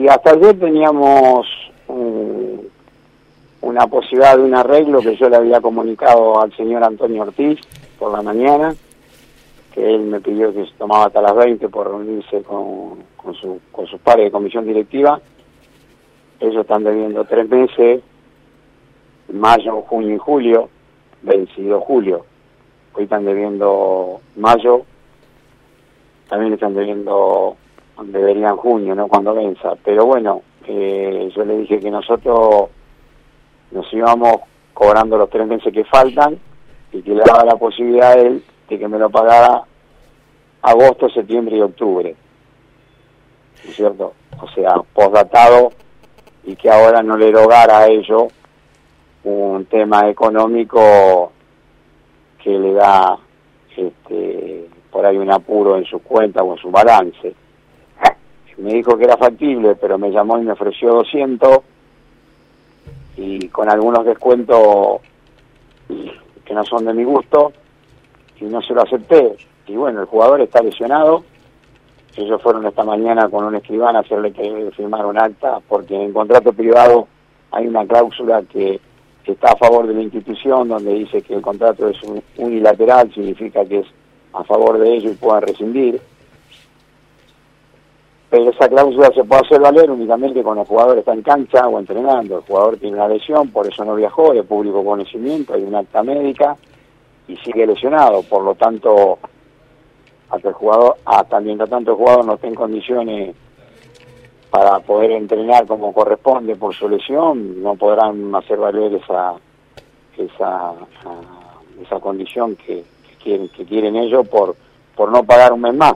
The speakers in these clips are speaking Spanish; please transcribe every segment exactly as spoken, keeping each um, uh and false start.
Y hasta ayer teníamos un, una posibilidad de un arreglo que yo le había comunicado al señor Antonio Ortiz por la mañana, que él me pidió que se tomaba hasta las veinte por reunirse con, con, su, con sus pares de comisión directiva. Ellos están debiendo tres meses, mayo, junio y julio, vencido julio. Hoy están debiendo mayo, también están debiendo, deberían junio, ¿no? Cuando venza. Pero bueno, eh, yo le dije que nosotros nos íbamos cobrando los tres meses que faltan y que le daba la posibilidad a él de que me lo pagara agosto, septiembre y octubre. ¿No es cierto? O sea, postdatado, y que ahora no le erogara a ello un tema económico que le da este, por ahí un apuro en su cuenta o en su balance. Me dijo que era factible, pero me llamó y me ofreció doscientos, y con algunos descuentos que no son de mi gusto, y no se lo acepté. Y bueno, el jugador está lesionado. Ellos fueron esta mañana con un escribano a hacerle que firmar un acta, porque en contrato privado hay una cláusula que, que está a favor de la institución, donde dice que el contrato es un, unilateral, significa que es a favor de ellos y puedan rescindir. Pero esa cláusula se puede hacer valer únicamente cuando el jugador está en cancha o entrenando. El jugador tiene una lesión, por eso no viajó, de público conocimiento, hay una acta médica y sigue lesionado. Por lo tanto, hasta el jugador, hasta mientras tanto el jugador no esté en condiciones para poder entrenar como corresponde por su lesión, no podrán hacer valer esa esa esa condición que, que quieren que quieren ellos por por no pagar un mes más.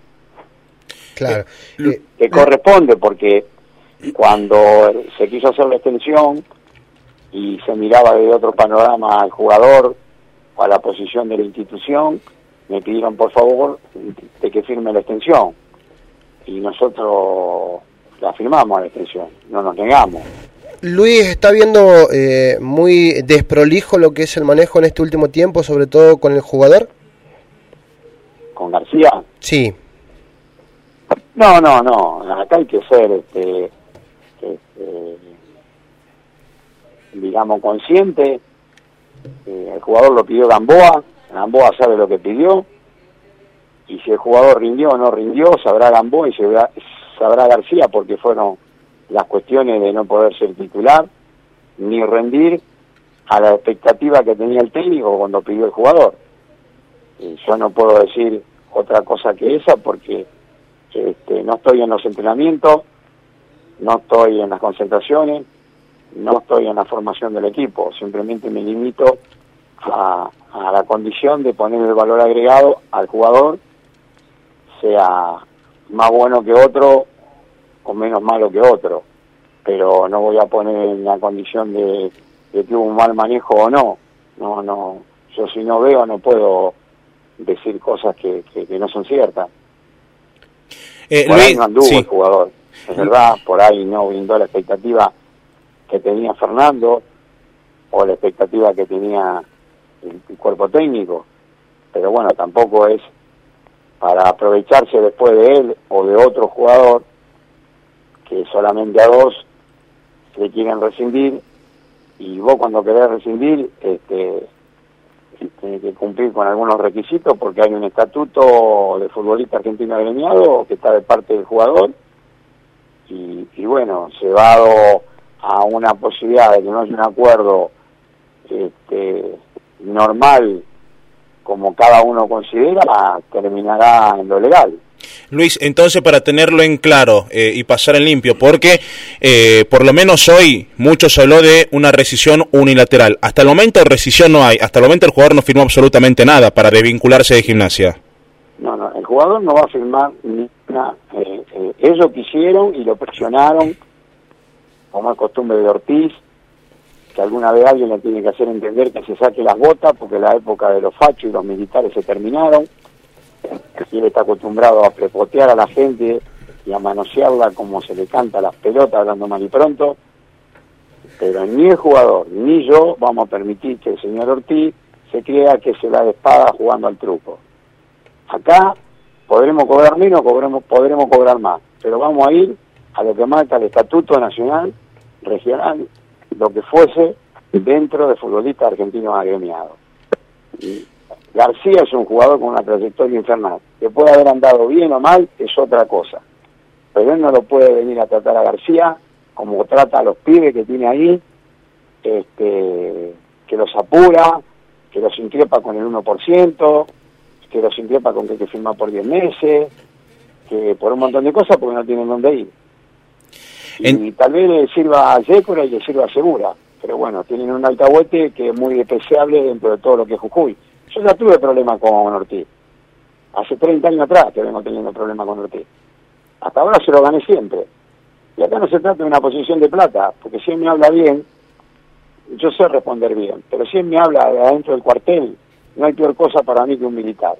Claro. Eh, que corresponde, porque cuando se quiso hacer la extensión y se miraba de otro panorama al jugador o a la posición de la institución, me pidieron por favor de que firme la extensión, y nosotros la firmamos, la extensión, no nos negamos. Luis, está viendo eh, muy desprolijo lo que es el manejo en este último tiempo, sobre todo con el jugador. ¿Con García? Sí. No, no, no, acá hay que ser, este, este digamos, consciente. Eh, el jugador lo pidió Gamboa, Gamboa sabe lo que pidió, y si el jugador rindió o no rindió, sabrá Gamboa y sabrá, sabrá García, porque fueron las cuestiones de no poder ser titular, ni rendir a la expectativa que tenía el técnico cuando pidió el jugador. Y yo no puedo decir otra cosa que esa, porque este, no estoy en los entrenamientos, no estoy en las concentraciones, no estoy en la formación del equipo, simplemente me limito a, a la condición de poner el valor agregado al jugador, sea más bueno que otro o menos malo que otro, pero no voy a poner en la condición de, de que hubo un mal manejo o no. No, no, yo si no veo no puedo decir cosas que, que, que no son ciertas. Eh, por Luis, ahí no anduvo sí. el jugador, es verdad, por ahí no brindó la expectativa que tenía Fernando o la expectativa que tenía el, el cuerpo técnico, pero bueno, tampoco es para aprovecharse después de él o de otro jugador que solamente a dos le quieren rescindir, y vos cuando querés rescindir este, tenés que cumplir con algunos requisitos, porque hay un estatuto de futbolista argentino agremiado que está de parte del jugador, y, y bueno, llevado a una posibilidad de que no haya un acuerdo este, normal como cada uno considera, terminará en lo legal. Luis, entonces para tenerlo en claro eh, y pasar en limpio, porque eh, por lo menos hoy mucho se habló de una rescisión unilateral. Hasta el momento rescisión no hay, hasta el momento el jugador no firmó absolutamente nada para desvincularse de Gimnasia. No, no, el jugador no va a firmar ni nada. Eh, eh, ellos quisieron y lo presionaron, como es costumbre de Ortiz, que alguna vez alguien le tiene que hacer entender que se saque las botas, porque la época de los fachos y los militares se terminaron. Y él está acostumbrado a prepotear a la gente y a manosearla como se le canta a las pelotas, hablando mal y pronto, pero ni el jugador ni yo vamos a permitir que el señor Ortiz se crea que se la de espada jugando al truco. Acá podremos cobrar menos, cobremos, podremos cobrar más, pero vamos a ir a lo que marca el estatuto nacional, regional, lo que fuese dentro de futbolistas argentinos agremiados. Y García es un jugador con una trayectoria infernal. Que puede haber andado bien o mal es otra cosa. Pero él no lo puede venir a tratar a García como trata a los pibes que tiene ahí, este, que los apura, que los increpa con el uno por ciento, que los increpa con que hay que firmar por diez meses, que por un montón de cosas porque no tienen dónde ir. En... Y tal vez le sirva a Yécora y le sirva a Segura, pero bueno, tienen un alcahuete que es muy despreciable dentro de todo lo que es Jujuy. Yo ya tuve problemas con Ortiz. Hace treinta años atrás que vengo teniendo problemas con Ortiz. Hasta ahora se lo gané siempre. Y acá no se trata de una posición de plata, porque si él me habla bien, yo sé responder bien, pero si él me habla de adentro del cuartel, no hay peor cosa para mí que un militar.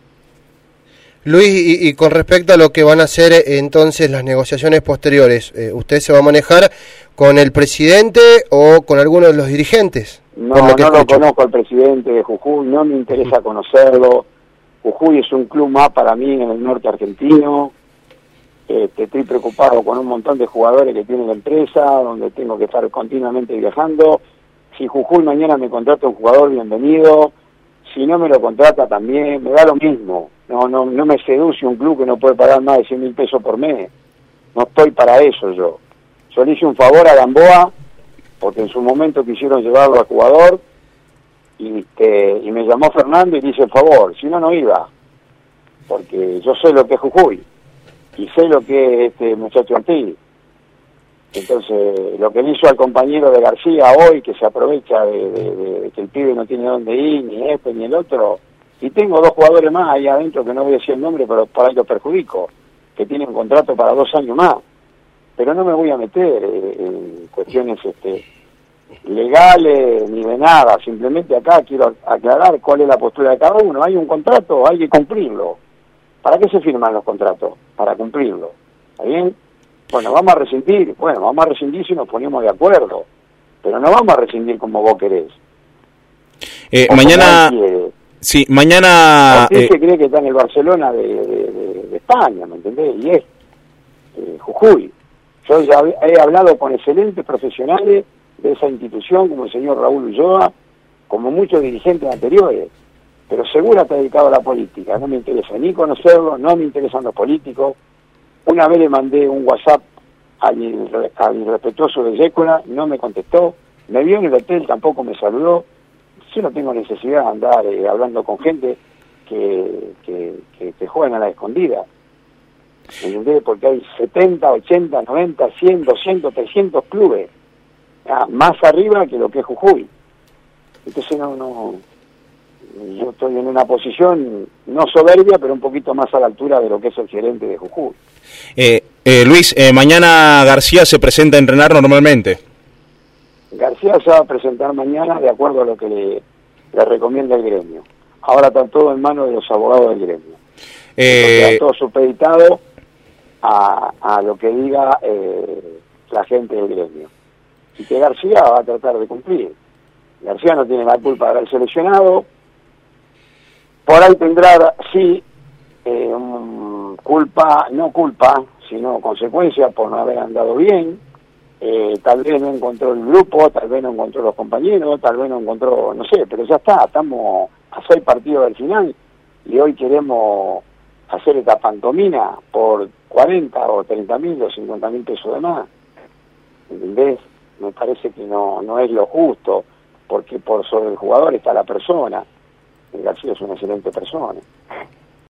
Luis, y, y con respecto a lo que van a hacer eh, entonces las negociaciones posteriores, eh, ¿usted se va a manejar con el presidente o con alguno de los dirigentes? No, lo no lo conozco al presidente de Jujuy, no me interesa conocerlo. Jujuy es un club más para mí en el norte argentino. Este, estoy preocupado con un montón de jugadores que tiene la empresa, donde tengo que estar continuamente viajando. Si Jujuy mañana me contrata un jugador, bienvenido. Si no me lo contrata también, me da lo mismo. No, no, no me seduce un club que no puede pagar más de cien mil pesos por mes. No estoy para eso yo. Yo le hice un favor a Gamboa, porque en su momento quisieron llevarlo al jugador, y, este, y me llamó Fernando y le hice el favor. Si no, no iba. Porque yo sé lo que es Jujuy. Y sé lo que es este muchacho Ortiz. Entonces, lo que le hizo al compañero de García hoy, que se aprovecha de, de, de, de que el pibe no tiene dónde ir, ni este ni el otro, y tengo dos jugadores más ahí adentro que no voy a decir el nombre, pero por ahí los perjudico, que tienen contrato para dos años más. Pero no me voy a meter eh, en cuestiones este, legales ni de nada, simplemente acá quiero aclarar cuál es la postura de cada uno. Hay un contrato, hay que cumplirlo. ¿Para qué se firman los contratos? Para cumplirlo. ¿Está bien? Bueno, vamos a rescindir. Bueno, vamos a rescindir si nos ponemos de acuerdo. Pero no vamos a rescindir como vos querés. Eh, mañana... Sí, mañana... Ortiz eh... se cree que está en el Barcelona de, de, de, de España, ¿me entendés? Y es eh, Jujuy. Yo ya he hablado con excelentes profesionales de esa institución, como el señor Raúl Ulloa, como muchos dirigentes anteriores. Pero Segura está dedicado a la política, no me interesa ni conocerlo, no me interesan los políticos. Una vez le mandé un WhatsApp al, al irrespetuoso de Yécora, no me contestó, me vio en el hotel, tampoco me saludó. Yo no tengo necesidad de andar eh, hablando con gente que, que, que, que juegan a la escondida. ¿Entendés? Porque hay setenta, ochenta, noventa, cien, doscientos, trescientos clubes, ah, más arriba que lo que es Jujuy. Entonces no... no yo estoy en una posición no soberbia, pero un poquito más a la altura de lo que es el gerente de Jujuy. Eh, eh, Luis, eh, mañana García se presenta a entrenar normalmente. García se va a presentar mañana de acuerdo a lo que le, le recomienda el gremio. Ahora está todo en manos de los abogados del gremio. Eh... Está todo supeditado a, a lo que diga eh, la gente del gremio. Y que García va a tratar de cumplir. García no tiene la culpa de haber seleccionado. Por ahí tendrá, sí, eh, um, culpa, no culpa, sino consecuencia por no haber andado bien. Eh, tal vez no encontró el grupo, tal vez no encontró los compañeros, tal vez no encontró, no sé, pero ya está, estamos a seis partidos del final y hoy queremos hacer esta pantomina por cuarenta o treinta mil o cincuenta mil pesos de más. ¿Entendés? Me parece que no, no es lo justo, porque por sobre el jugador está la persona. García es una excelente persona.